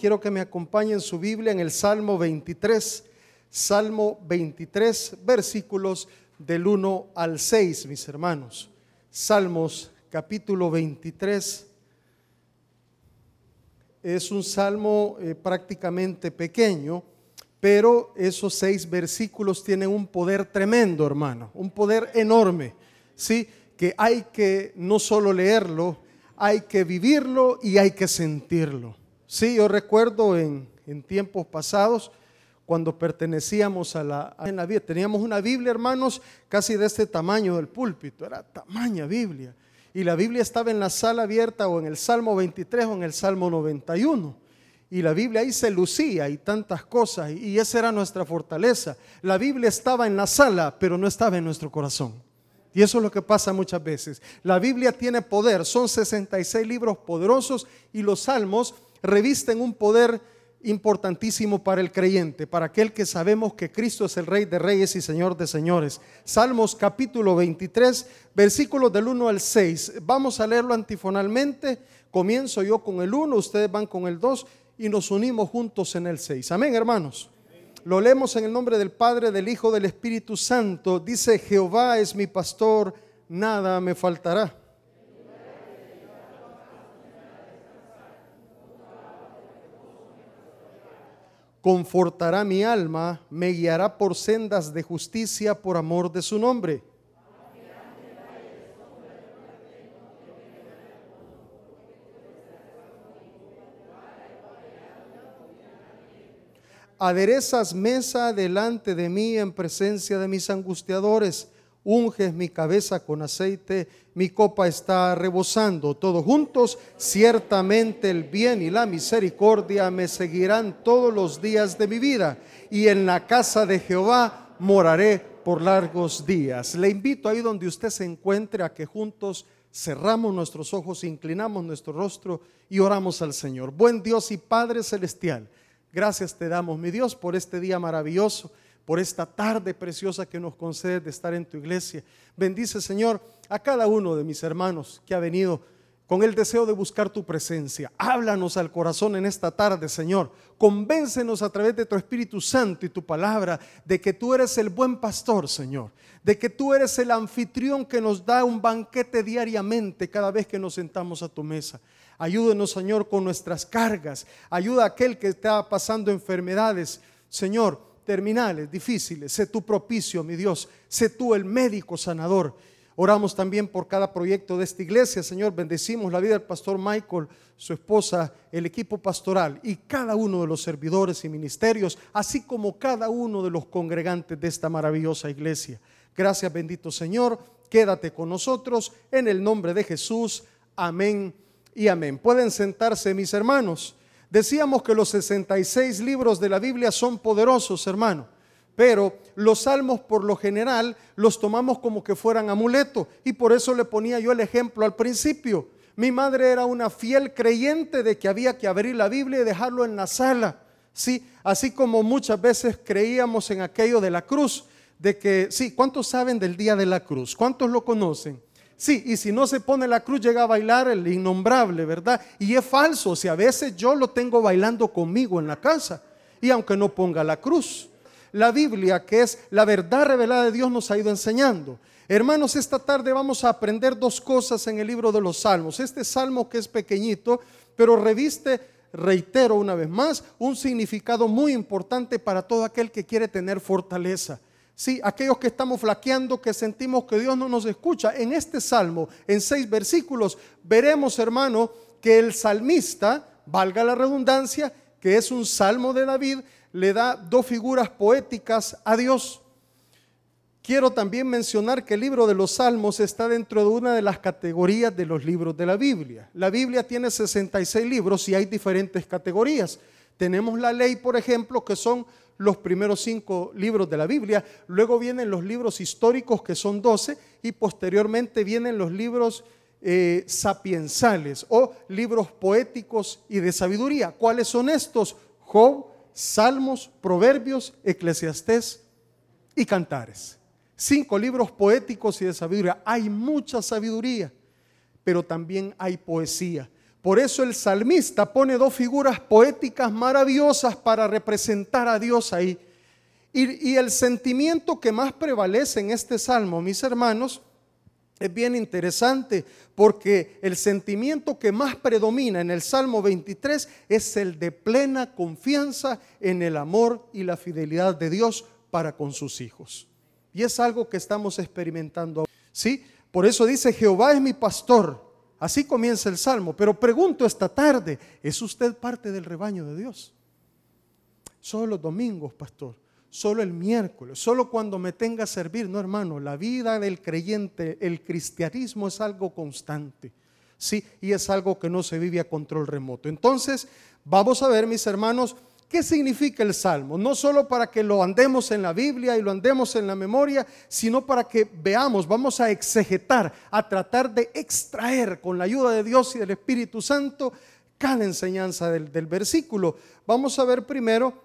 quiero que me acompañen su Biblia en el Salmo 23, versículos del 1 al 6, mis hermanos. Salmos capítulo 23. Es un salmo prácticamente pequeño, pero esos 6 versículos tienen un poder tremendo, hermano, un poder enorme, ¿sí? Que hay que no solo leerlo, hay que vivirlo y hay que sentirlo. Sí, yo recuerdo en tiempos pasados, cuando pertenecíamos en la Biblia, teníamos una Biblia, hermanos, casi de este tamaño del púlpito, era tamaña Biblia. Y la Biblia estaba en la sala abierta o en el Salmo 23 o en el Salmo 91. Y la Biblia ahí se lucía y tantas cosas, y esa era nuestra fortaleza. La Biblia estaba en la sala, pero no estaba en nuestro corazón. Y eso es lo que pasa muchas veces. La Biblia tiene poder, son 66 libros poderosos y los salmos revisten un poder importantísimo para el creyente, para aquel que sabemos que Cristo es el Rey de Reyes y Señor de Señores. Salmos capítulo 23, versículos del 1 al 6. Vamos a leerlo antifonalmente. Comienzo yo con el 1, ustedes van con el 2 y nos unimos juntos en el 6. Amén, hermanos. Lo leemos en el nombre del Padre, del Hijo, del Espíritu Santo. Dice: Jehová es mi pastor, nada me faltará. Confortará mi alma, me guiará por sendas de justicia por amor de su nombre. Aderezas mesa delante de mí en presencia de mis angustiadores. Unges mi cabeza con aceite, mi copa está rebosando. Todos juntos, ciertamente el bien y la misericordia me seguirán todos los días de mi vida, y en la casa de Jehová moraré por largos días. Le invito ahí donde usted se encuentre a que juntos cerramos nuestros ojos, inclinamos nuestro rostro y oramos al Señor. Buen Dios y Padre celestial, gracias te damos, mi Dios, por este día maravilloso, por esta tarde preciosa que nos concedes de estar en tu iglesia. Bendice, Señor, a cada uno de mis hermanos que ha venido con el deseo de buscar tu presencia. Háblanos al corazón en esta tarde, Señor. Convéncenos a través de tu Espíritu Santo y tu palabra de que tú eres el buen pastor, Señor. De que tú eres el anfitrión que nos da un banquete diariamente cada vez que nos sentamos a tu mesa. Ayúdenos, Señor, con nuestras cargas. Ayuda a aquel que está pasando enfermedades, Señor, terminales, difíciles. Sé tú propicio, mi Dios. Sé tú el médico sanador. Oramos también por cada proyecto de esta iglesia, Señor. Bendecimos la vida del pastor Michael, su esposa, el equipo pastoral y cada uno de los servidores y ministerios, así como cada uno de los congregantes de esta maravillosa iglesia. Gracias, bendito Señor. Quédate con nosotros en el nombre de Jesús. Amén y amén. Pueden sentarse, mis hermanos. Decíamos que los 66 libros de la Biblia son poderosos, hermano, pero los salmos por lo general los tomamos como que fueran amuleto, y por eso le ponía yo el ejemplo al principio. Mi madre era una fiel creyente de que había que abrir la Biblia y dejarlo en la sala, ¿sí? Así como muchas veces creíamos en aquello de la cruz, de que, sí, ¿cuántos saben del día de la cruz? ¿Cuántos lo conocen? Sí, y si no se pone la cruz llega a bailar el innombrable, ¿verdad? Y es falso, o sea, a veces yo lo tengo bailando conmigo en la casa, y aunque no ponga la cruz. La Biblia, que es la verdad revelada de Dios, nos ha ido enseñando. Hermanos, esta tarde vamos a aprender 2 cosas en el libro de los Salmos. Este salmo, que es pequeñito, pero reviste, reitero una vez más, un significado muy importante para todo aquel que quiere tener fortaleza. Sí, aquellos que estamos flaqueando, que sentimos que Dios no nos escucha. En este salmo, en 6 versículos, veremos, hermano, que el salmista, valga la redundancia, que es un salmo de David, le da 2 figuras poéticas a Dios. Quiero también mencionar que el libro de los Salmos está dentro de una de las categorías de los libros de la Biblia. La Biblia tiene 66 libros y hay diferentes categorías. Tenemos la ley, por ejemplo, que son los primeros 5 libros de la Biblia. Luego vienen los libros históricos, que son 12, y posteriormente vienen los libros sapiensales o libros poéticos y de sabiduría. ¿Cuáles son estos? Job, Salmos, Proverbios, Eclesiastés y Cantares. 5 libros poéticos y de sabiduría. Hay mucha sabiduría, pero también hay poesía. Por eso el salmista pone dos figuras poéticas maravillosas para representar a Dios ahí. Y el sentimiento que más prevalece en este salmo, mis hermanos, es bien interesante, porque el sentimiento que más predomina en el Salmo 23 es el de plena confianza en el amor y la fidelidad de Dios para con sus hijos. Y es algo que estamos experimentando, ¿sí? Por eso dice: Jehová es mi pastor. Así comienza el Salmo. Pero pregunto esta tarde, ¿es usted parte del rebaño de Dios? Solo los domingos, pastor. Solo el miércoles, solo cuando me tenga a servir. No, hermano, la vida del creyente, el cristianismo es algo constante, ¿sí? Y es algo que no se vive a control remoto. Entonces, vamos a ver, mis hermanos, ¿qué significa el Salmo? No solo para que lo andemos en la Biblia y lo andemos en la memoria, sino para que veamos, vamos a exegetar, a tratar de extraer con la ayuda de Dios y del Espíritu Santo cada enseñanza del versículo. Vamos a ver primero.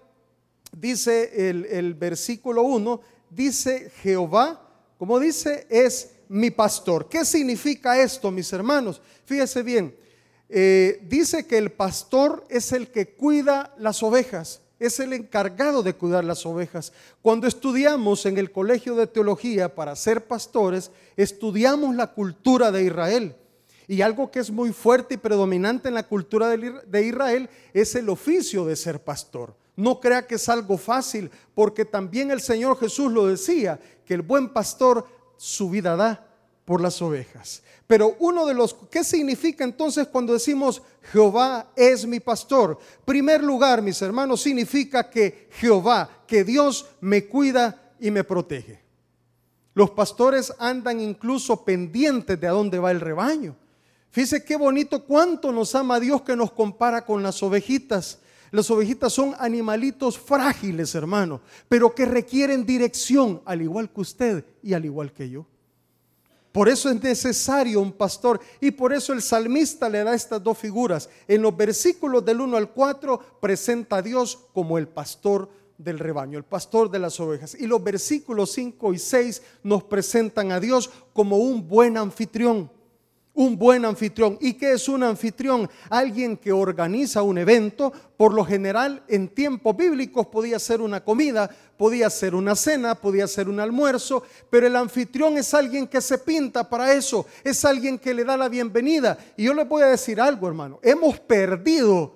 Dice el versículo 1, dice: Jehová, como dice, es mi pastor. ¿Qué significa esto, mis hermanos? Fíjese bien, dice que el pastor es el que cuida las ovejas, es el encargado de cuidar las ovejas. Cuando estudiamos en el colegio de teología para ser pastores, estudiamos la cultura de Israel. Y algo que es muy fuerte y predominante en la cultura de Israel es el oficio de ser pastor. No crea que es algo fácil, porque también el Señor Jesús lo decía, que el buen pastor su vida da por las ovejas. Pero ¿qué significa entonces cuando decimos Jehová es mi pastor? Primer lugar, mis hermanos, significa que Jehová, que Dios me cuida y me protege. Los pastores andan incluso pendientes de a dónde va el rebaño. Fíjese qué bonito, cuánto nos ama Dios, que nos compara con las ovejitas. Las ovejitas son animalitos frágiles, hermano, pero que requieren dirección, al igual que usted y al igual que yo. Por eso es necesario un pastor, y por eso el salmista le da estas dos figuras. En los versículos del 1 al 4 presenta a Dios como el pastor del rebaño, el pastor de las ovejas. Y los versículos 5 y 6 nos presentan a Dios como un buen anfitrión. Un buen anfitrión. ¿Y qué es un anfitrión? Alguien que organiza un evento. Por lo general, en tiempos bíblicos podía ser una comida, podía ser una cena, podía ser un almuerzo, pero el anfitrión es alguien que se pinta para eso, es alguien que le da la bienvenida. Y yo les voy a decir algo, hermano, hemos perdido,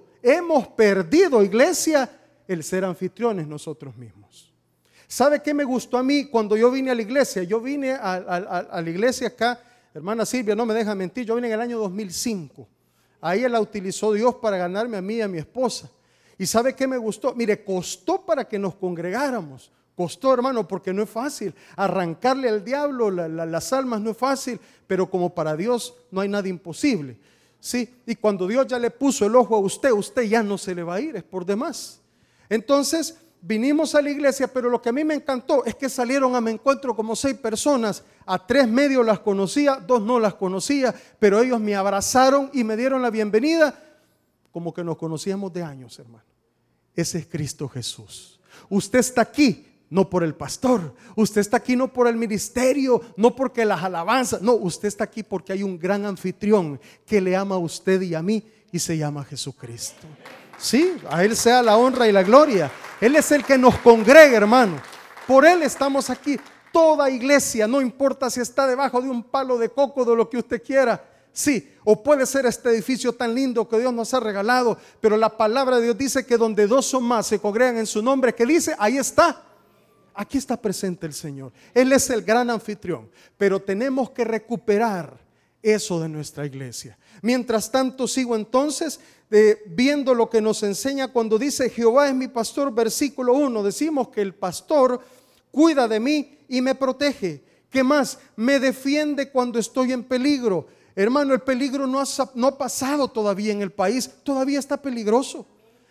iglesia, el ser anfitriones nosotros mismos. ¿Sabe qué me gustó a mí cuando yo vine a la iglesia? Yo vine a la iglesia acá. Hermana Silvia no me deja mentir, yo vine en el año 2005. Ahí la utilizó Dios para ganarme a mí y a mi esposa. ¿Y sabe qué me gustó? Mire, costó para que nos congregáramos. Costó, hermano, porque no es fácil. Arrancarle al diablo las almas no es fácil, pero como para Dios no hay nada imposible. ¿Sí? Y cuando Dios ya le puso el ojo a usted ya no se le va a ir, es por demás. Entonces vinimos a la iglesia, pero lo que a mí me encantó es que salieron a mi encuentro como 6 personas. A 3 medio las conocía, 2 no las conocía, pero ellos me abrazaron y me dieron la bienvenida como que nos conocíamos de años, hermano. Ese es Cristo Jesús. Usted está aquí no por el pastor, usted está aquí no por el ministerio, no porque las alabanzas, no, usted está aquí porque hay un gran anfitrión que le ama a usted y a mí, y se llama Jesucristo. Sí, a Él sea la honra y la gloria. Él es el que nos congrega, hermano. Por Él estamos aquí. Toda iglesia, no importa si está debajo de un palo de coco, de lo que usted quiera. Sí, o puede ser este edificio tan lindo que Dios nos ha regalado, pero la palabra de Dios dice que donde 2 o más se congregan en su nombre, ¿qué dice? Ahí está. Aquí está presente el Señor. Él es el gran anfitrión, pero tenemos que recuperar eso de nuestra iglesia. Mientras tanto, sigo entonces viendo lo que nos enseña cuando dice Jehová es mi pastor, versículo 1. Decimos que el pastor cuida de mí y me protege. ¿Qué más? Me defiende cuando estoy en peligro. Hermano, el peligro no ha pasado todavía en el país, todavía está peligroso.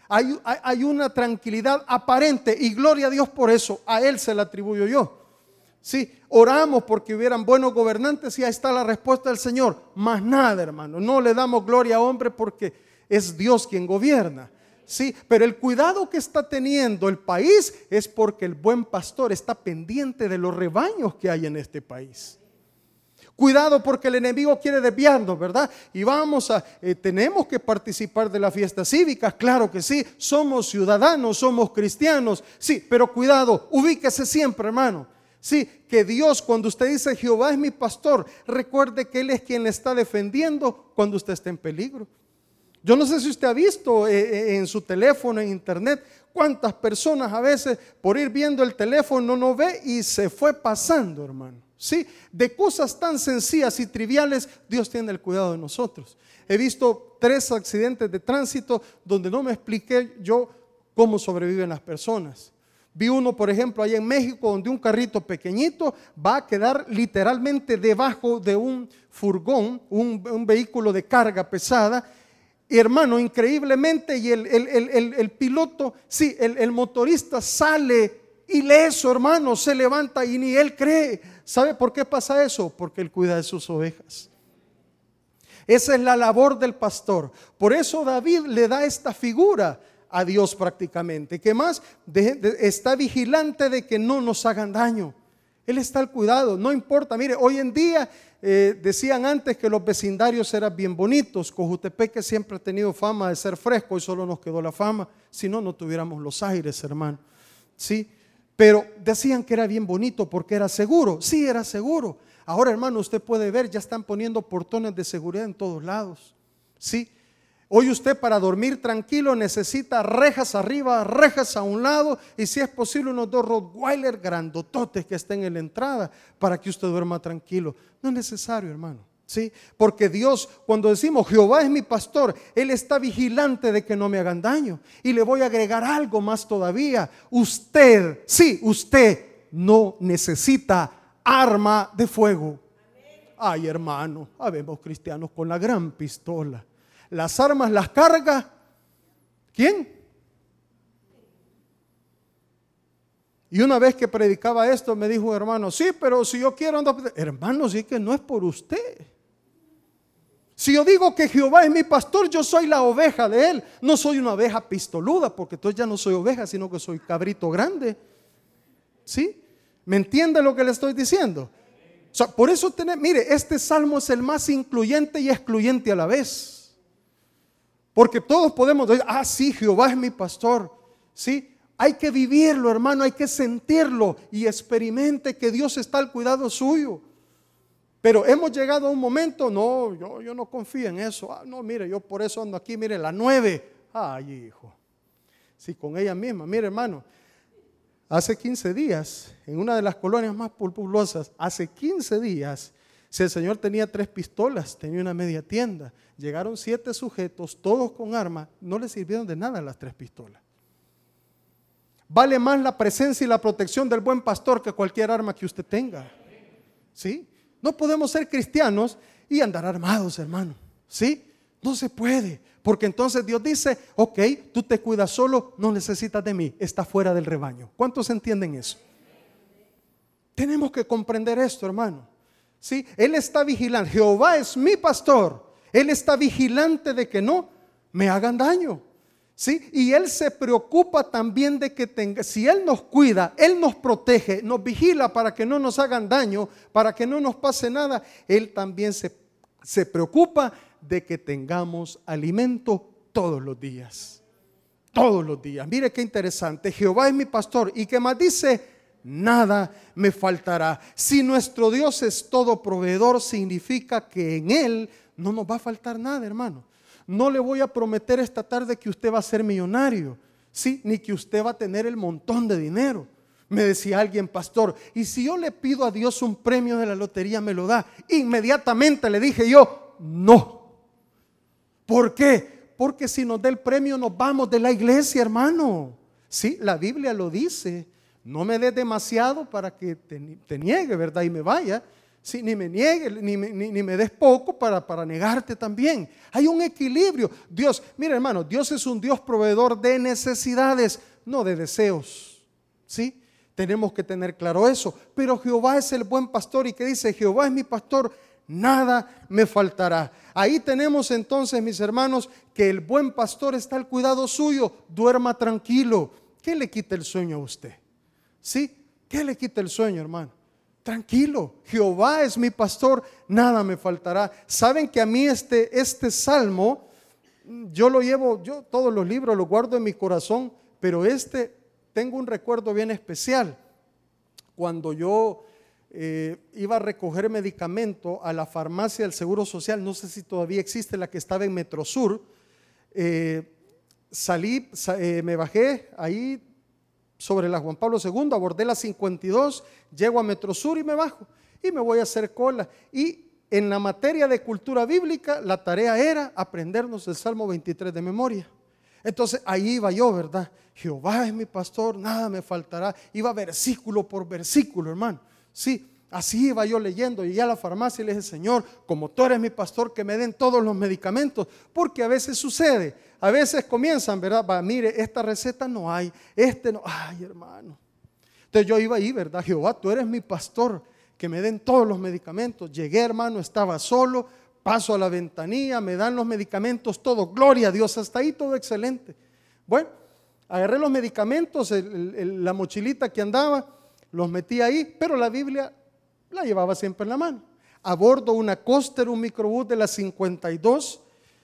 Hay una tranquilidad aparente y gloria a Dios por eso. A Él se la atribuyo yo. Sí, oramos porque hubieran buenos gobernantes y ahí está la respuesta del Señor. Más nada, hermano, no le damos gloria a hombre porque es Dios quien gobierna. Sí, pero el cuidado que está teniendo el país es porque el buen pastor está pendiente de los rebaños que hay en este país. Cuidado porque el enemigo quiere desviarnos, ¿verdad? Y tenemos que participar de las fiestas cívicas, claro que sí, somos ciudadanos, somos cristianos, sí, pero cuidado, ubíquese siempre, hermano. Sí, que Dios, cuando usted dice Jehová es mi pastor, recuerde que Él es quien le está defendiendo cuando usted está en peligro. Yo no sé si usted ha visto en su teléfono, en internet, cuántas personas a veces por ir viendo el teléfono no ve y se fue pasando, hermano. Sí, de cosas tan sencillas y triviales, Dios tiene el cuidado de nosotros. He visto 3 accidentes de tránsito donde no me expliqué yo cómo sobreviven las personas. Vi uno, por ejemplo, allá en México, donde un carrito pequeñito va a quedar literalmente debajo de un furgón, un vehículo de carga pesada. Y hermano, increíblemente, y el piloto, sí, el motorista sale ileso, hermano, se levanta y ni él cree. ¿Sabe por qué pasa eso? Porque él cuida de sus ovejas. Esa es la labor del pastor. Por eso David le da esta figura a Dios prácticamente. ¿Qué más? Está vigilante de que no nos hagan daño. Él está al cuidado, no importa. Mire, hoy en día decían antes que los vecindarios eran bien bonitos. Cojutepeque siempre ha tenido fama de ser fresco y solo nos quedó la fama. Si no, no tuviéramos los aires, hermano. Sí, pero decían que era bien bonito porque era seguro. Sí, era seguro. Ahora, hermano, usted puede ver, ya están poniendo portones de seguridad en todos lados. Sí. Hoy usted para dormir tranquilo necesita rejas arriba, rejas a un lado y si es posible unos 2 Rottweiler grandototes que estén en la entrada para que usted duerma tranquilo. No es necesario, hermano. ¿Sí? Porque Dios, cuando decimos Jehová es mi pastor, Él está vigilante de que no me hagan daño. Y le voy a agregar algo más todavía. Usted, sí, usted no necesita arma de fuego. Ay, hermano, habemos cristianos con la gran pistola. Las armas las carga ¿quién? Y una vez que predicaba esto me dijo, hermano, sí, pero si yo quiero andar, hermano, sí que no es por usted. Si yo digo que Jehová es mi pastor, yo soy la oveja de Él. No soy una oveja pistoluda, porque entonces ya no soy oveja, sino que soy cabrito grande. ¿Sí? ¿Me entiende lo que le estoy diciendo? O sea, por eso mire, este salmo es el más incluyente y excluyente a la vez. Porque todos podemos decir, sí, Jehová es mi pastor. Sí, hay que vivirlo, hermano, hay que sentirlo y experimente que Dios está al cuidado suyo. Pero hemos llegado a un momento, no, yo no confío en eso. No, mire, yo por eso ando aquí, mire, la 9. Ay, hijo. Sí, con ella misma, mire, hermano. Hace 15 días, en una de las colonias más populosas, hace 15 días, si el señor tenía 3 pistolas, tenía una media tienda, llegaron 7 sujetos, todos con armas, no les sirvieron de nada las 3 pistolas. Vale más la presencia y la protección del buen pastor que cualquier arma que usted tenga. ¿Sí? No podemos ser cristianos y andar armados, hermano. ¿Sí? No se puede. Porque entonces Dios dice, ok, tú te cuidas solo, no necesitas de mí, está fuera del rebaño. ¿Cuántos entienden eso? Tenemos que comprender esto, hermano. ¿Sí? Él está vigilante. Jehová es mi pastor. Él está vigilante de que no me hagan daño. ¿Sí? Y Él se preocupa también de que si Él nos cuida, Él nos protege, nos vigila para que no nos hagan daño, para que no nos pase nada. Él también se preocupa de que tengamos alimento todos los días. Todos los días. Mire qué interesante. Jehová es mi pastor. ¿Y qué más dice? Nada me faltará. Si nuestro Dios es todo proveedor, significa que en Él no nos va a faltar nada, hermano. No le voy a prometer esta tarde que usted va a ser millonario, ¿sí? Ni que usted va a tener el montón de dinero. Me decía alguien, pastor, y si yo le pido a Dios un premio de la lotería, ¿me lo da? Inmediatamente le dije yo, no. ¿Por qué? Porque si nos da el premio nos vamos de la iglesia, hermano. Sí, la Biblia lo dice. No me des demasiado para que te niegue, ¿verdad? Y me vaya. Sí, ni me niegue, ni me des poco para negarte también. Hay un equilibrio. Dios, mira, hermano, Dios es un Dios proveedor de necesidades, no de deseos. ¿Sí? Tenemos que tener claro eso. Pero Jehová es el buen pastor y que dice, Jehová es mi pastor, nada me faltará. Ahí tenemos entonces, mis hermanos, que el buen pastor está al cuidado suyo. Duerma tranquilo. ¿Qué le quita el sueño a usted? ¿Sí? ¿Qué le quita el sueño, hermano? tranquilo, Jehová es mi pastor, nada me faltará. Saben que a mí este salmo, yo todos los libros los guardo en mi corazón, pero tengo un recuerdo bien especial. Cuando yo iba a recoger medicamento a la farmacia del Seguro Social, no sé si todavía existe, la que estaba en Metrosur, me bajé ahí sobre la Juan Pablo II, abordé la 52, llego a Metrosur y me bajo y me voy a hacer cola. Y en la materia de cultura bíblica, la tarea era aprendernos el Salmo 23 de memoria. Entonces ahí iba yo, ¿verdad? Jehová es mi pastor, nada me faltará. Iba versículo por versículo, hermano. Sí, así iba yo leyendo. Llegué a la farmacia y le dije, Señor, como tú eres mi pastor, que me den todos los medicamentos. Porque a veces sucede, a veces comienzan, ¿verdad? Mire, esta receta no hay, no. Ay, hermano. Entonces yo iba ahí, ¿verdad? Jehová, tú eres mi pastor, que me den todos los medicamentos. Llegué, hermano, estaba solo, paso a la ventanilla, me dan los medicamentos, todo, gloria a Dios, hasta ahí todo excelente. Bueno, agarré los medicamentos, la mochilita que andaba, los metí ahí, pero la Biblia la llevaba siempre en la mano. A bordo una Coaster, un microbús de la 52,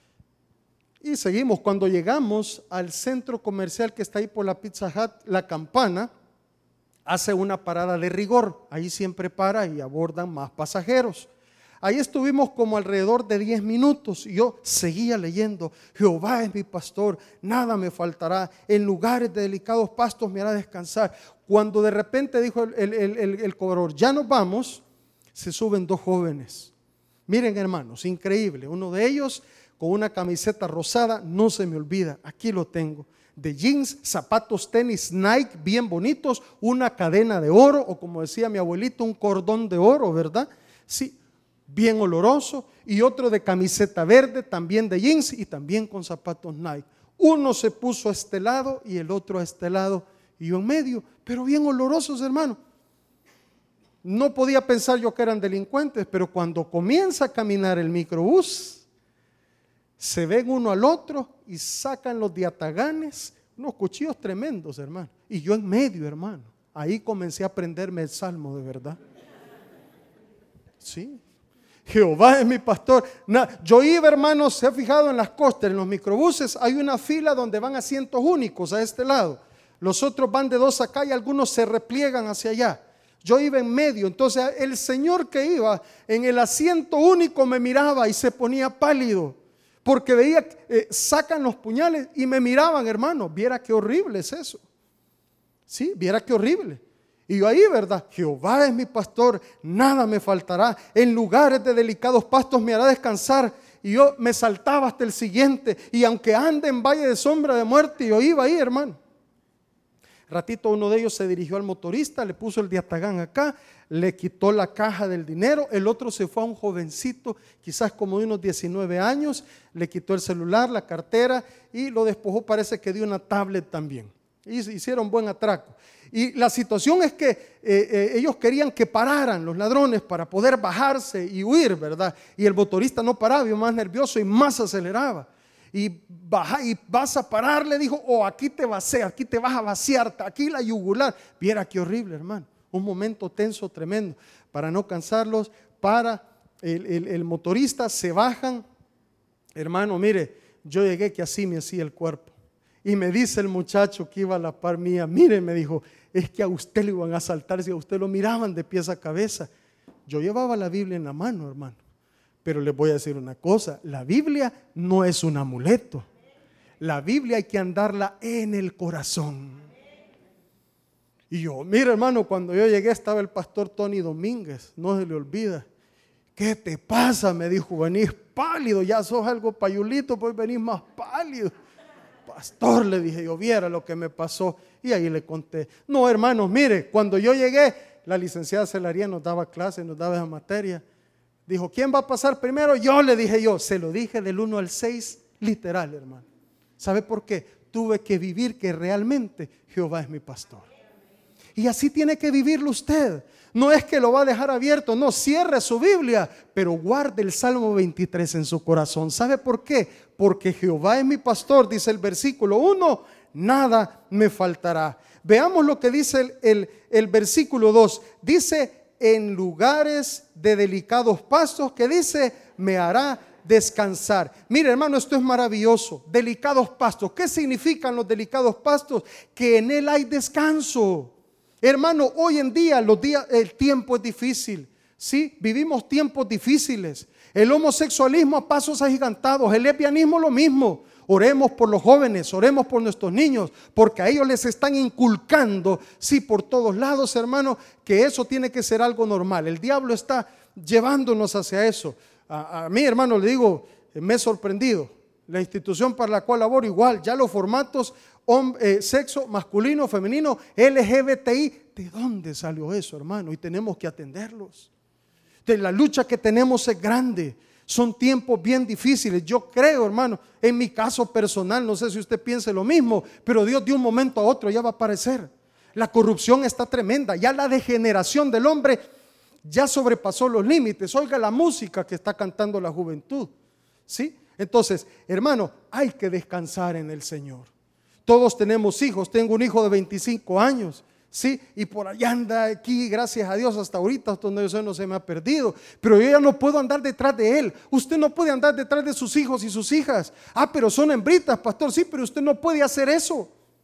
y seguimos. Cuando llegamos al centro comercial que está ahí por la Pizza Hut, La Campana, hace una parada de rigor, ahí siempre para y abordan más pasajeros. Ahí estuvimos como alrededor de 10 minutos y yo seguía leyendo, Jehová es mi pastor, nada me faltará, en lugares de delicados pastos me hará descansar. Cuando de repente dijo el cobrador, ya nos vamos, se suben dos jóvenes. Miren, hermanos, increíble, uno de ellos con una camiseta rosada, no se me olvida, aquí lo tengo, de jeans, zapatos tenis Nike bien bonitos, una cadena de oro, o como decía mi abuelito, un cordón de oro, ¿verdad? Sí, bien oloroso, y otro de camiseta verde, también de jeans y también con zapatos Nike. Uno se puso a este lado y el otro a este lado, y yo en medio, pero bien olorosos, hermano. No podía pensar yo que eran delincuentes, pero cuando comienza a caminar el microbús, se ven uno al otro y sacan los diataganes, unos cuchillos tremendos, hermano. Y yo en medio, hermano. Ahí comencé a aprenderme el salmo de verdad. Sí. Jehová es mi pastor. Yo iba, hermano, se ha fijado en las costas, en los microbuses, hay una fila donde van asientos únicos a este lado. Los otros van de dos acá y algunos se repliegan hacia allá. Yo iba en medio, entonces el señor que iba en el asiento único me miraba y se ponía pálido. Porque veía, sacan los puñales y me miraban, hermano, viera qué horrible es eso. Sí, viera qué horrible. Y yo ahí, ¿verdad? Jehová es mi pastor, nada me faltará. En lugares de delicados pastos me hará descansar. Y yo me saltaba hasta el siguiente. Y aunque ande en valle de sombra de muerte, yo iba ahí, hermano. Ratito uno de ellos se dirigió al motorista, le puso el diatagán acá, le quitó la caja del dinero. El otro se fue a un jovencito, quizás como de unos 19 años, le quitó el celular, la cartera y lo despojó, parece que dio una tablet también. Y hicieron buen atraco. Y la situación es que ellos querían que pararan los ladrones para poder bajarse y huir, ¿verdad? Y el motorista no paraba, iba más nervioso y más aceleraba. Y vas a parar, le dijo, o aquí te vas a vaciar, aquí la yugular. Viera qué horrible, hermano. Un momento tenso, tremendo. Para no cansarlos, para el motorista, se bajan. Hermano, mire, yo llegué que así me hacía el cuerpo. Y me dice el muchacho que iba a la par mía, mire, me dijo, es que a usted le iban a asaltar, si a usted lo miraban de pies a cabeza. Yo llevaba la Biblia en la mano, hermano. Pero les voy a decir una cosa, la Biblia no es un amuleto. La Biblia hay que andarla en el corazón. Y yo, mira, hermano, cuando yo llegué estaba el pastor Tony Domínguez, no se le olvida. ¿Qué te pasa? Me dijo, venís pálido, ya sos algo payulito, pues venís más pálido. Pastor, le dije, yo viera lo que me pasó. Y ahí le conté. No, hermanos, mire, cuando yo llegué, la licenciada Celaría nos daba clase, nos daba esa materia. Dijo, ¿quién va a pasar primero? Yo, le dije yo. Se lo dije del 1 al 6, literal, hermano. ¿Sabe por qué? Tuve que vivir que realmente Jehová es mi pastor. Y así tiene que vivirlo usted. No es que lo va a dejar abierto, no, cierre su Biblia, pero guarde el Salmo 23 en su corazón. ¿Sabe por qué? Porque Jehová es mi pastor, dice el versículo 1, nada me faltará. Veamos lo que dice el versículo 2. Dice, en lugares de delicados pastos, que dice, me hará descansar. Mire, hermano, esto es maravilloso. Delicados pastos. ¿Qué significan los delicados pastos? Que en él hay descanso. Hermano, hoy en día el tiempo es difícil. Sí, vivimos tiempos difíciles. El homosexualismo a pasos agigantados, el lesbianismo lo mismo. Oremos por los jóvenes, oremos por nuestros niños, porque a ellos les están inculcando, sí, por todos lados, hermano, que eso tiene que ser algo normal. El diablo está llevándonos hacia eso. A mí, hermano, le digo, me he sorprendido. La institución para la cual laboro, igual, ya los formatos sexo masculino, femenino, LGBTI, ¿de dónde salió eso, hermano? Y tenemos que atenderlos. La lucha que tenemos es grande. Son tiempos bien difíciles. Yo creo, hermano, en mi caso personal, no sé si usted piense lo mismo, pero Dios de un momento a otro ya va a aparecer. La corrupción está tremenda. Ya la degeneración del hombre ya sobrepasó los límites. Oiga la música que está cantando la juventud, ¿sí? Entonces, hermano, hay que descansar en el Señor. Todos tenemos hijos. Tengo un hijo de 25 años. Sí, y por allá anda aquí, gracias a Dios, hasta ahorita, hasta donde yo sé, no se me ha perdido. Pero yo ya no puedo andar detrás de él. Usted no puede andar detrás de sus hijos y sus hijas. Pero son hembritas, pastor. Sí, pero usted no puede hacer eso.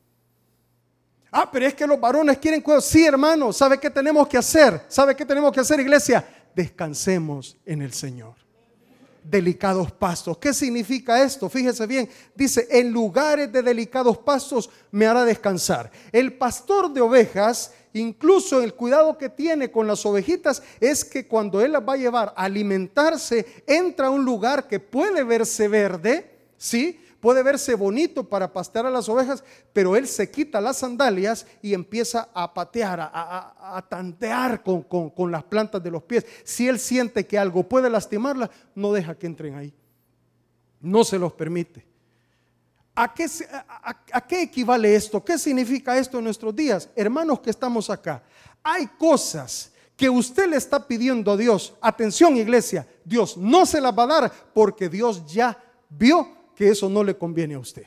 Pero es que los varones quieren cuidado. Sí, hermano, ¿sabe qué tenemos que hacer? ¿Sabe qué tenemos que hacer, iglesia? Descansemos en el Señor. Delicados pastos. ¿Qué significa esto? Fíjese bien, dice, en lugares de delicados pastos me hará descansar. El pastor de ovejas, incluso el cuidado que tiene con las ovejitas, es que cuando él las va a llevar a alimentarse, entra a un lugar que puede verse verde, ¿sí? Puede verse bonito para pastear a las ovejas, pero él se quita las sandalias y empieza a patear, a tantear con las plantas de los pies. Si él siente que algo puede lastimarla, no deja que entren ahí. No se los permite. ¿A qué equivale esto? ¿Qué significa esto en nuestros días? Hermanos que estamos acá, hay cosas que usted le está pidiendo a Dios. Atención, iglesia, Dios no se las va a dar porque Dios ya vio que eso no le conviene a usted.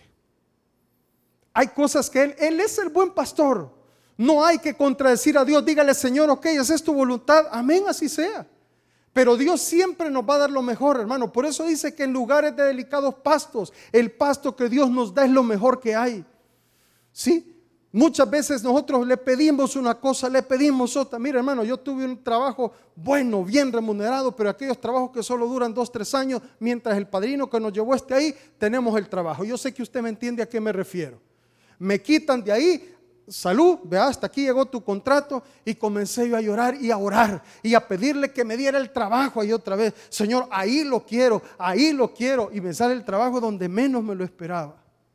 Hay cosas que Él es el buen pastor. No hay que contradecir a Dios. Dígale, Señor, ok, esa es tu voluntad. Amén, así sea. Pero Dios siempre nos va a dar lo mejor, hermano. Por eso dice que en lugares de delicados pastos, el pasto que Dios nos da es lo mejor que hay. ¿Sí? Muchas veces nosotros le pedimos una cosa, le pedimos otra. Mira, hermano, yo tuve un trabajo bueno, bien remunerado, pero aquellos trabajos que solo duran 2-3 años, mientras el padrino que nos llevó ahí, tenemos el trabajo. Yo sé que usted me entiende a qué me refiero. Me quitan de ahí, salud, vea, hasta aquí llegó tu contrato, y comencé yo a llorar y a orar y a pedirle que me diera el trabajo ahí otra vez. Señor, ahí lo quiero, y me sale el trabajo donde menos me lo esperaba.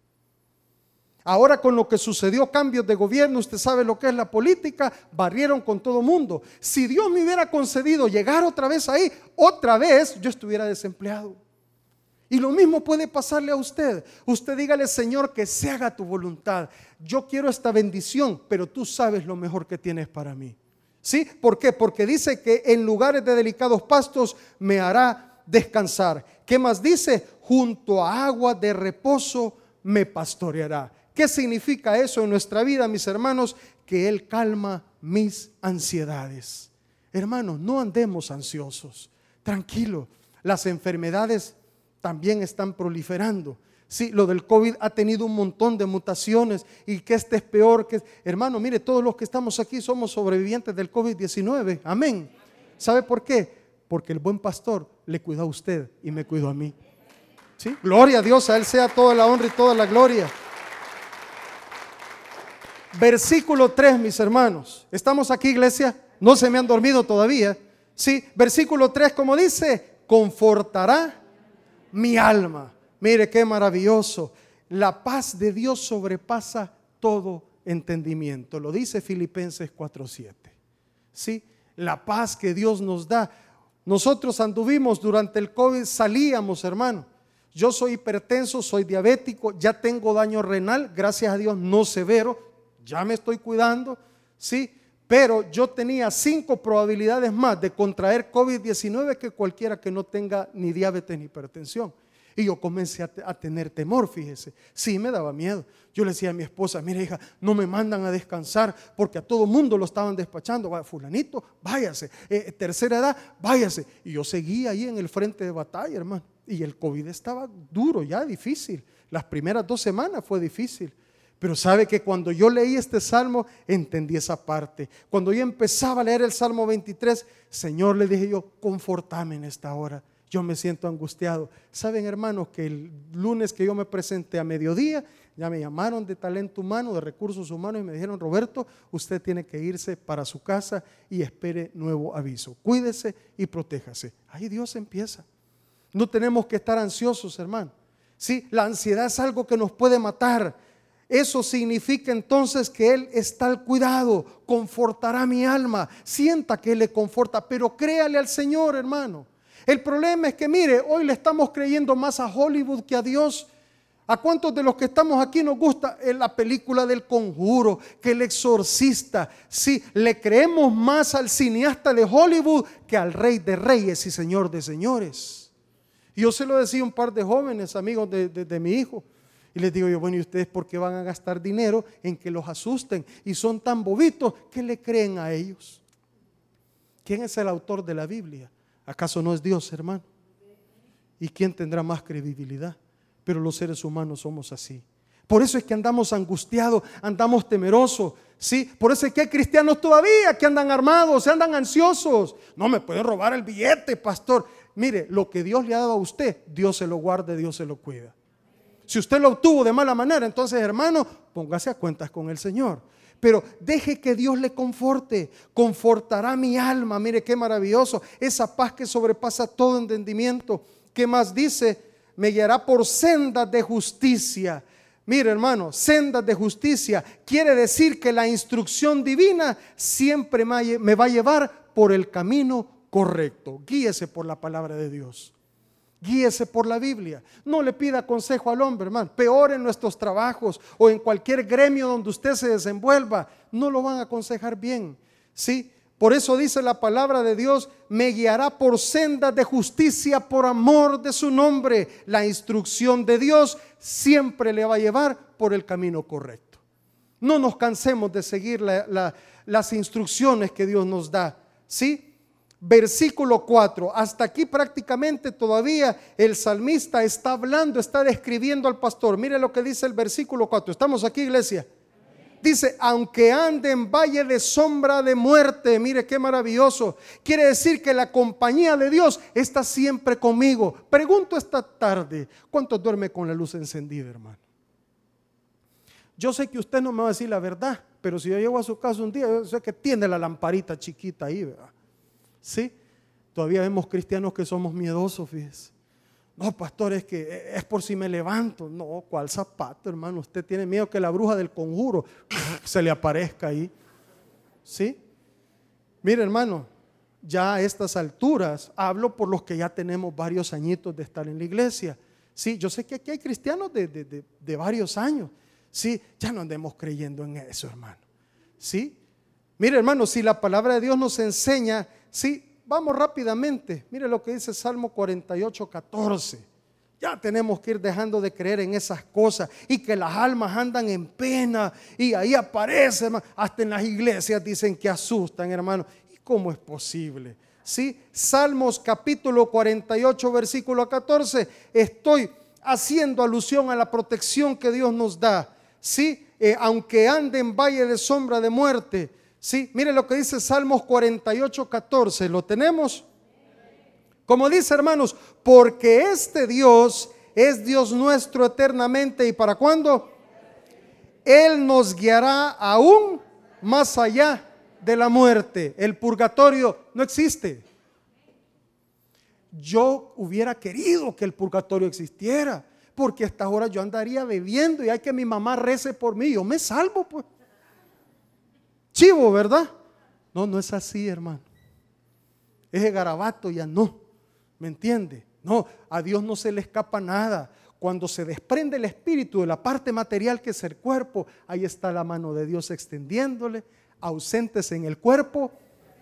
Ahora con lo que sucedió, cambios de gobierno, usted sabe lo que es la política, barrieron con todo mundo. Si Dios me hubiera concedido llegar otra vez ahí, otra vez yo estuviera desempleado. Y lo mismo puede pasarle a usted. Usted dígale, Señor, que se haga tu voluntad. Yo quiero esta bendición, pero tú sabes lo mejor que tienes para mí. ¿Sí? ¿Por qué? Porque dice que en lugares de delicados pastos me hará descansar. ¿Qué más dice? Junto a aguas de reposo me pastoreará. ¿Qué significa eso en nuestra vida, mis hermanos? Que Él calma mis ansiedades. Hermanos, no andemos ansiosos. Tranquilo, las enfermedades también están proliferando. Sí, lo del COVID ha tenido un montón de mutaciones y que este es peor. Hermano, mire, todos los que estamos aquí somos sobrevivientes del COVID-19. Amén. ¿Sabe por qué? Porque el buen pastor le cuidó a usted y me cuidó a mí. ¿Sí? Gloria a Dios, a Él sea toda la honra y toda la gloria. Versículo 3, mis hermanos. ¿Estamos aquí, iglesia? ¿No se me han dormido todavía? Sí, versículo 3, como dice, confortará mi alma. Mire qué maravilloso. La paz de Dios sobrepasa todo entendimiento. Lo dice Filipenses 4:7. Sí, la paz que Dios nos da. Nosotros anduvimos durante el COVID, salíamos, hermano. Yo soy hipertenso, soy diabético, ya tengo daño renal, gracias a Dios no severo. Ya me estoy cuidando, sí, pero yo tenía 5 probabilidades más de contraer COVID-19 que cualquiera que no tenga ni diabetes ni hipertensión. Y yo comencé a tener temor, fíjese. Sí, me daba miedo. Yo le decía a mi esposa, mira hija, no me mandan a descansar porque a todo mundo lo estaban despachando. Fulanito, váyase. Tercera edad, váyase. Y yo seguía ahí en el frente de batalla, hermano. Y el COVID estaba duro, ya difícil. Las primeras 2 semanas fue difícil. Pero sabe que cuando yo leí este salmo, entendí esa parte. Cuando yo empezaba a leer el Salmo 23, Señor, le dije yo, confortame en esta hora. Yo me siento angustiado. Saben, hermanos, que el lunes que yo me presenté a mediodía, ya me llamaron de talento humano, de recursos humanos, y me dijeron, Roberto, usted tiene que irse para su casa y espere nuevo aviso. Cuídese y protéjase. Ahí Dios empieza. No tenemos que estar ansiosos, hermano. Sí, la ansiedad es algo que nos puede matar. Eso significa entonces que Él está al cuidado, confortará mi alma. Sienta que Él le conforta, pero créale al Señor, hermano. El problema es que, mire, hoy le estamos creyendo más a Hollywood que a Dios. ¿A cuántos de los que estamos aquí nos gusta la película del Conjuro, que El Exorcista? Sí, le creemos más al cineasta de Hollywood que al Rey de Reyes y Señor de Señores. Y yo se lo decía a un par de jóvenes amigos de mi hijo. Y les digo yo, bueno, ¿y ustedes por qué van a gastar dinero en que los asusten? Y son tan bobitos que le creen a ellos. ¿Quién es el autor de la Biblia? ¿Acaso no es Dios, hermano? ¿Y quién tendrá más credibilidad? Pero los seres humanos somos así. Por eso es que andamos angustiados, andamos temerosos, ¿sí? Por eso es que hay cristianos todavía que andan armados, se andan ansiosos. No me pueden robar el billete, pastor. Mire, lo que Dios le ha dado a usted, Dios se lo guarda, Dios se lo cuida. Si usted lo obtuvo de mala manera, entonces, hermano, póngase a cuentas con el Señor. Pero deje que Dios le conforte, confortará mi alma. Mire qué maravilloso, esa paz que sobrepasa todo entendimiento. ¿Qué más dice? Me guiará por sendas de justicia. Mire, hermano, sendas de justicia quiere decir que la instrucción divina siempre me va a llevar por el camino correcto. Guíese por la palabra de Dios. Guíese por la Biblia. No le pida consejo al hombre, hermano. Peor en nuestros trabajos o en cualquier gremio donde usted se desenvuelva, no lo van a aconsejar bien. ¿Sí? Por eso dice la palabra de Dios, me guiará por sendas de justicia por amor de su nombre. La instrucción de Dios siempre le va a llevar por el camino correcto. No nos cansemos de seguir las instrucciones que Dios nos da. ¿Sí? Versículo 4, hasta aquí prácticamente todavía el salmista está hablando, está describiendo al pastor. Mire lo que dice el versículo 4, ¿estamos aquí, iglesia? Dice, aunque ande en valle de sombra de muerte. Mire qué maravilloso. Quiere decir que la compañía de Dios está siempre conmigo. Pregunto esta tarde, ¿cuántos duerme con la luz encendida, hermano? Yo sé que usted no me va a decir la verdad, pero si yo llego a su casa un día, yo sé que tiene la lamparita chiquita ahí, ¿verdad? Sí, todavía vemos cristianos que somos miedosos, fíjese. No, pastor, es que es por si me levanto. No, ¿cuál zapato, hermano? Usted tiene miedo que la bruja del Conjuro se le aparezca ahí. ¿Sí? Mire, hermano, ya a estas alturas, hablo por los que ya tenemos varios añitos de estar en la iglesia. Sí, yo sé que aquí hay cristianos de varios años. Sí, ya no andemos creyendo en eso, hermano. Sí, mire, hermano, si la palabra de Dios nos enseña, sí, vamos rápidamente. Mire lo que dice Salmo 48, 14. Ya tenemos que ir dejando de creer en esas cosas y que las almas andan en pena y ahí aparece, hermano. Hasta en las iglesias dicen que asustan, hermano. ¿Y cómo es posible? ¿Sí? Salmos capítulo 48, versículo 14. Estoy haciendo alusión a la protección que Dios nos da. ¿Sí? Aunque ande en valle de sombra de muerte. Sí, mire lo que dice Salmos 48, 14. ¿Lo tenemos? Como dice, hermanos, porque este Dios es Dios nuestro eternamente. ¿Y para cuándo? Él nos guiará aún más allá de la muerte. El purgatorio no existe. Yo hubiera querido que el purgatorio existiera, porque hasta ahora yo andaría bebiendo y hay que mi mamá rece por mí. Yo me salvo, pues. Chivo, ¿verdad? No, no es así, hermano. Ese garabato ya no, ¿me entiende? No, a Dios no se le escapa nada. Cuando se desprende el espíritu de la parte material que es el cuerpo, ahí está la mano de Dios extendiéndole, ausentes en el cuerpo.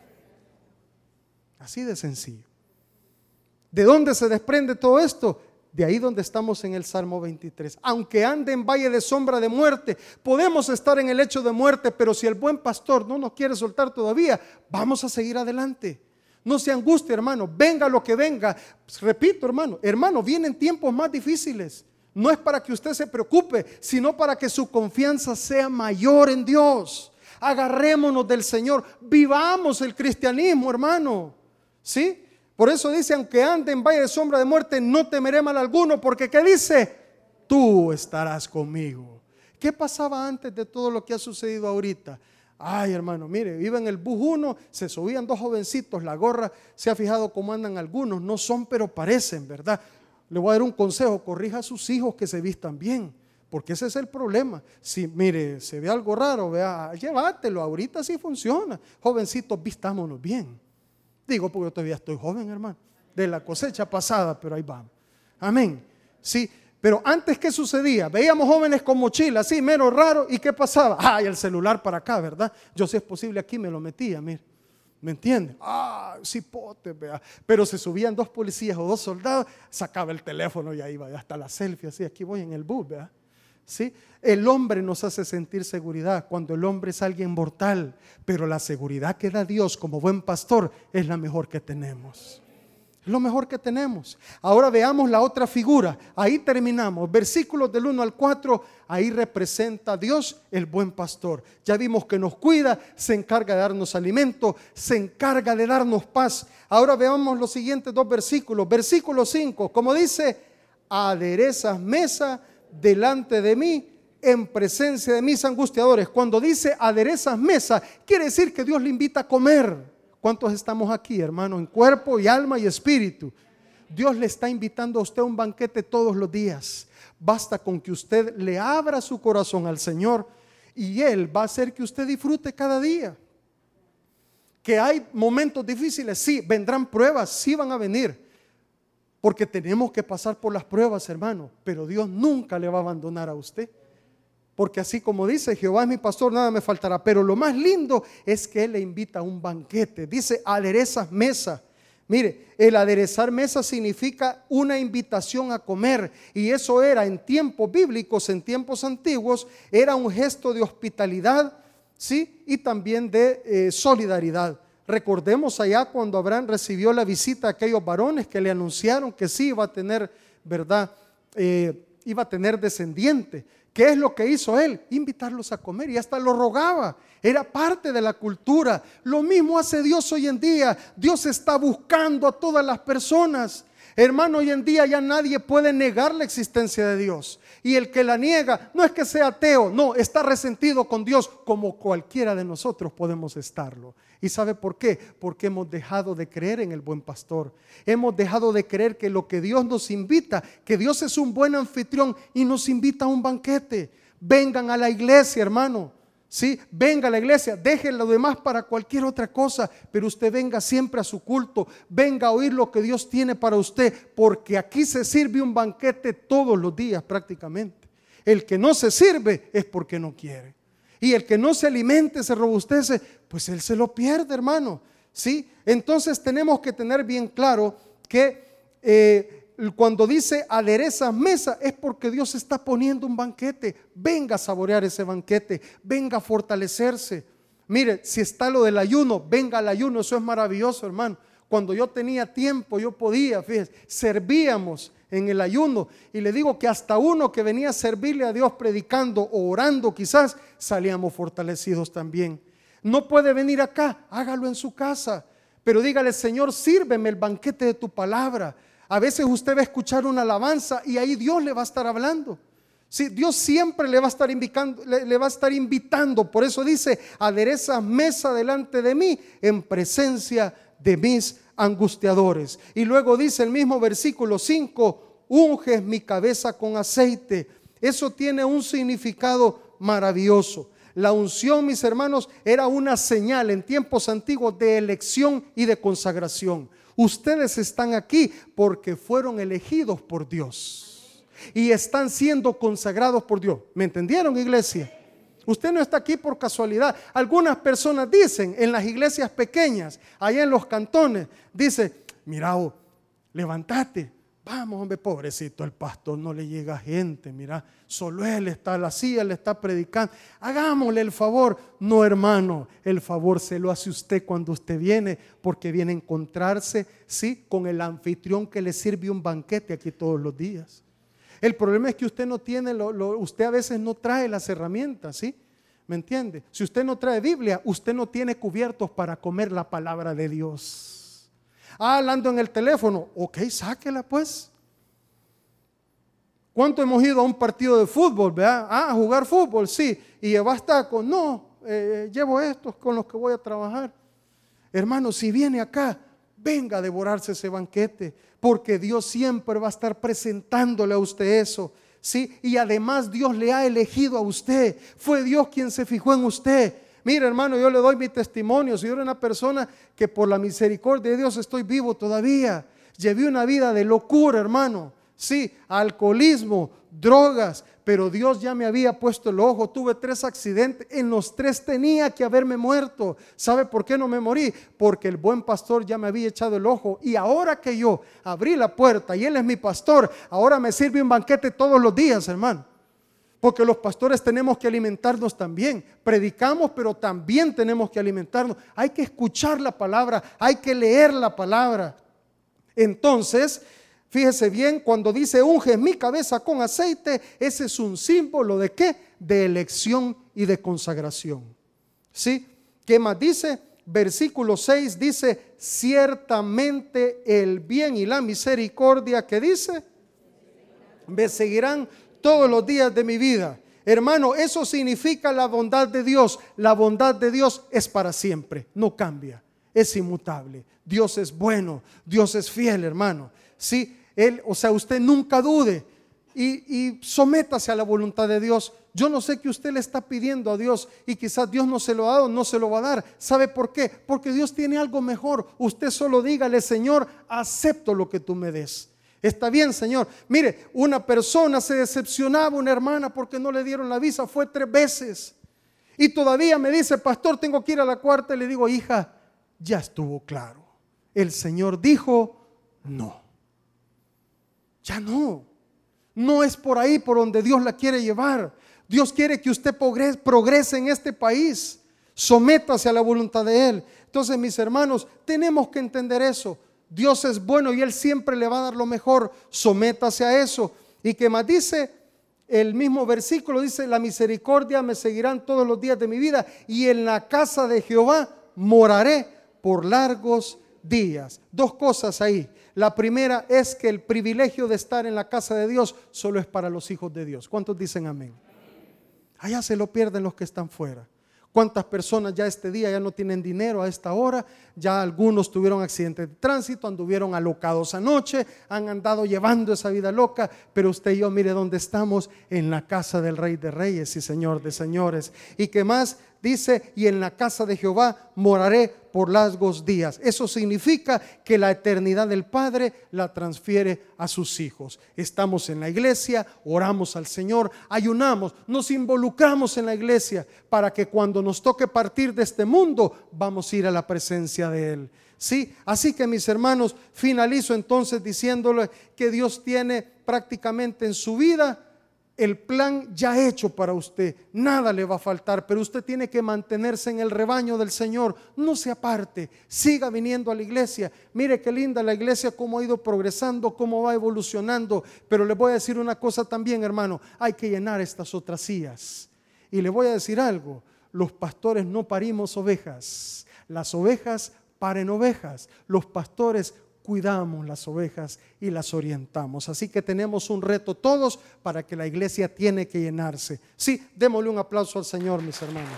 Así de sencillo. ¿De dónde se desprende todo esto? De ahí donde estamos en el Salmo 23. Aunque ande en valle de sombra de muerte, podemos estar en el lecho de muerte, pero si el buen pastor no nos quiere soltar todavía, vamos a seguir adelante. No se angustie, hermano, venga lo que venga. Pues, repito, hermano, vienen tiempos más difíciles. No es para que usted se preocupe, sino para que su confianza sea mayor en Dios. Agarrémonos del Señor, vivamos el cristianismo, hermano. ¿Sí? Por eso dice, aunque ande en valle de sombra de muerte, no temeré mal alguno, porque ¿qué dice? Tú estarás conmigo. ¿Qué pasaba antes de todo lo que ha sucedido ahorita? Ay, hermano, mire, iba en el bus 1, se subían 2 jovencitos, la gorra, se ha fijado cómo andan algunos, no son pero parecen, ¿verdad? Le voy a dar un consejo, corrija a sus hijos que se vistan bien, porque ese es el problema. Si, mire, se ve algo raro, vea, llévatelo, ahorita sí funciona. Jovencitos, vistámonos bien. Digo, porque yo todavía estoy joven, hermano, de la cosecha pasada, pero ahí vamos. Amén. Sí, pero antes, ¿qué sucedía? Veíamos jóvenes con mochila, así, mero raro, ¿y qué pasaba? Ay, el celular para acá, ¿verdad? Yo, si es posible, aquí me lo metía, mire. ¿Me entiende? Cipote, vea. Pero se subían 2 policías o 2 soldados, sacaba el teléfono y ahí iba, hasta la selfie, así, aquí voy en el bus, vea. ¿Sí? El hombre nos hace sentir seguridad cuando el hombre es alguien mortal, pero la seguridad que da Dios como buen pastor es la mejor que tenemos. Es lo mejor que tenemos. Ahora veamos la otra figura. Ahí terminamos. Versículos del 1 al 4. Ahí representa a Dios, el buen pastor. Ya vimos que nos cuida, se encarga de darnos alimento, se encarga de darnos paz. Ahora veamos los siguientes 2 versículos. Versículo 5, como dice, aderezas mesa delante de mí en presencia de mis angustiadores. Cuando dice aderezas mesa, quiere decir que Dios le invita a comer. ¿Cuántos estamos aquí, hermano? En cuerpo y alma y espíritu. Dios le está invitando a usted a un banquete todos los días. Basta con que usted le abra su corazón al Señor y Él va a hacer que usted disfrute cada día. Que hay momentos difíciles, sí, vendrán pruebas, sí van a venir. Porque tenemos que pasar por las pruebas, hermano, pero Dios nunca le va a abandonar a usted. Porque así como dice, Jehová es mi pastor, nada me faltará. Pero lo más lindo es que Él le invita a un banquete. Dice, aderezas mesa. Mire, el aderezar mesa significa una invitación a comer. Y eso era en tiempos bíblicos, en tiempos antiguos, era un gesto de hospitalidad, ¿sí? Y también de solidaridad. Recordemos allá cuando Abraham recibió la visita a aquellos varones que le anunciaron que sí iba a tener, ¿verdad? Iba a tener descendiente. ¿Qué es lo que hizo él? Invitarlos a comer, y hasta lo rogaba. Era parte de la cultura. Lo mismo hace Dios hoy en día. Dios está buscando a todas las personas. Hermano, hoy en día ya nadie puede negar la existencia de Dios. Y el que la niega no es que sea ateo, no, está resentido con Dios, como cualquiera de nosotros podemos estarlo. ¿Y sabe por qué? Porque hemos dejado de creer en el buen pastor. Hemos dejado de creer que lo que Dios nos invita, que Dios es un buen anfitrión y nos invita a un banquete. Vengan a la iglesia, hermano. Sí, venga a la iglesia, deje lo demás para cualquier otra cosa, pero usted venga siempre a su culto, venga a oír lo que Dios tiene para usted, porque aquí se sirve un banquete todos los días prácticamente. El que no se sirve es porque no quiere, y el que no se alimente, se robustece, pues él se lo pierde, hermano. ¿Sí? Entonces tenemos que tener bien claro que cuando dice aderezas mesa es porque Dios está poniendo un banquete. Venga a saborear ese banquete, venga a fortalecerse. Mire, si está lo del ayuno, venga al ayuno, eso es maravilloso, hermano. Cuando yo tenía tiempo, yo podía, fíjese, servíamos en el ayuno, y le digo que hasta uno que venía a servirle a Dios predicando o orando, quizás salíamos fortalecidos también. No puede venir acá, hágalo en su casa, pero dígale: Señor, sírveme el banquete de tu palabra. A veces usted va a escuchar una alabanza y ahí Dios le va a estar hablando. Sí, Dios siempre le va a estar invitando. Por eso dice: aderezas mesa delante de mí en presencia de mis angustiadores. Y luego dice el mismo versículo 5: unges mi cabeza con aceite. Eso tiene un significado maravilloso. La unción, mis hermanos, era una señal en tiempos antiguos de elección y de consagración. Ustedes están aquí porque fueron elegidos por Dios y están siendo consagrados por Dios. ¿Me entendieron, iglesia? Usted no está aquí por casualidad. Algunas personas dicen en las iglesias pequeñas, allá en los cantones, dice: mira, levántate, Vamos, hombre, pobrecito el pastor, no le llega gente, mira, solo él está a la silla, le está predicando. Hagámosle el favor. No, hermano, el favor se lo hace usted cuando usted viene, porque viene a encontrarse, sí, con el anfitrión que le sirve un banquete aquí todos los días. El problema es que usted no tiene, usted a veces no trae las herramientas, ¿sí? ¿Me entiende? Si usted no trae Biblia, usted no tiene cubiertos para comer la palabra de Dios. Hablando en el teléfono, ok, sáquela pues. ¿Cuánto hemos ido a un partido de fútbol, verdad? A jugar fútbol, sí. Y llevas tacos, no, llevo estos con los que voy a trabajar. Hermano, si viene acá, venga a devorarse ese banquete, porque Dios siempre va a estar presentándole a usted eso, ¿sí? Y además Dios le ha elegido a usted. Fue Dios quien se fijó en usted. Mira, hermano, yo le doy mi testimonio. Si yo era una persona que por la misericordia de Dios estoy vivo todavía. Llevé una vida de locura, hermano. Sí, alcoholismo, drogas, pero Dios ya me había puesto el ojo. Tuve 3 accidentes, en los 3 tenía que haberme muerto. ¿Sabe por qué no me morí? Porque el buen pastor ya me había echado el ojo. Y ahora que yo abrí la puerta y Él es mi pastor, ahora me sirve un banquete todos los días, hermano. Porque los pastores tenemos que alimentarnos también. Predicamos, pero también tenemos que alimentarnos. Hay que escuchar la palabra, hay que leer la palabra. Entonces, fíjese bien, cuando dice unge mi cabeza con aceite, ese es un símbolo de ¿qué? De elección y de consagración. ¿Sí? ¿Qué más dice? Versículo 6 dice, ciertamente el bien y la misericordia, ¿qué dice? Me seguirán todos los días de mi vida. Hermano, eso significa la bondad de Dios. La bondad de Dios es para siempre, no cambia, es inmutable. Dios es bueno, Dios es fiel, hermano. Sí, usted nunca dude y sométase a la voluntad de Dios. Yo no sé qué usted le está pidiendo a Dios y quizás Dios no se lo ha dado, no se lo va a dar. ¿Sabe por qué? Porque Dios tiene algo mejor. Usted solo dígale, Señor, acepto lo que tú me des. Está bien, Señor. Mire, una persona se decepcionaba, una hermana, porque no le dieron la visa. Fue 3 veces. Y todavía me dice, pastor, tengo que ir a la 4ª. Y le digo, hija, ya estuvo claro. El Señor dijo, no. Ya no. No es por ahí por donde Dios la quiere llevar. Dios quiere que usted progrese en este país. Sométase a la voluntad de Él. Entonces, mis hermanos, tenemos que entender eso. Dios es bueno y Él siempre le va a dar lo mejor. Sométase a eso. ¿Y qué más dice? El mismo versículo dice, la misericordia me seguirán todos los días de mi vida y en la casa de Jehová moraré por largos días. 2 cosas ahí. La primera es que el privilegio de estar en la casa de Dios solo es para los hijos de Dios. ¿Cuántos dicen amén? Allá se lo pierden los que están fuera. ¿Cuántas personas ya este día ya no tienen dinero a esta hora? Ya algunos tuvieron accidentes de tránsito, anduvieron alocados anoche, han andado llevando esa vida loca, pero usted y yo, mire dónde estamos, en la casa del Rey de Reyes y Señor de Señores. ¿Y qué más? Dice, y en la casa de Jehová moraré por largos días. Eso significa que la eternidad del Padre la transfiere a sus hijos. Estamos en la iglesia, oramos al Señor, ayunamos, nos involucramos en la iglesia para que cuando nos toque partir de este mundo, vamos a ir a la presencia de Él. ¿Sí? Así que, mis hermanos, finalizo entonces diciéndole que Dios tiene prácticamente en su vida el plan ya hecho para usted. Nada le va a faltar, pero usted tiene que mantenerse en el rebaño del Señor. No se aparte, siga viniendo a la iglesia. Mire qué linda la iglesia, cómo ha ido progresando, cómo va evolucionando. Pero le voy a decir una cosa también, hermano, hay que llenar estas otras sillas. Y le voy a decir algo, los pastores no parimos ovejas, las ovejas paren ovejas. Los pastores cuidamos las ovejas y las orientamos. Así que tenemos un reto todos para que la iglesia tiene que llenarse. Sí, démosle un aplauso al Señor, mis hermanos.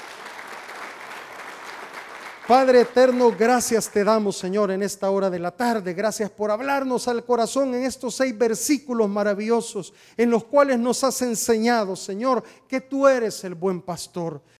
Padre eterno, gracias te damos, Señor, en esta hora de la tarde. Gracias por hablarnos al corazón en estos 6 versículos maravillosos en los cuales nos has enseñado, Señor, que tú eres el buen pastor.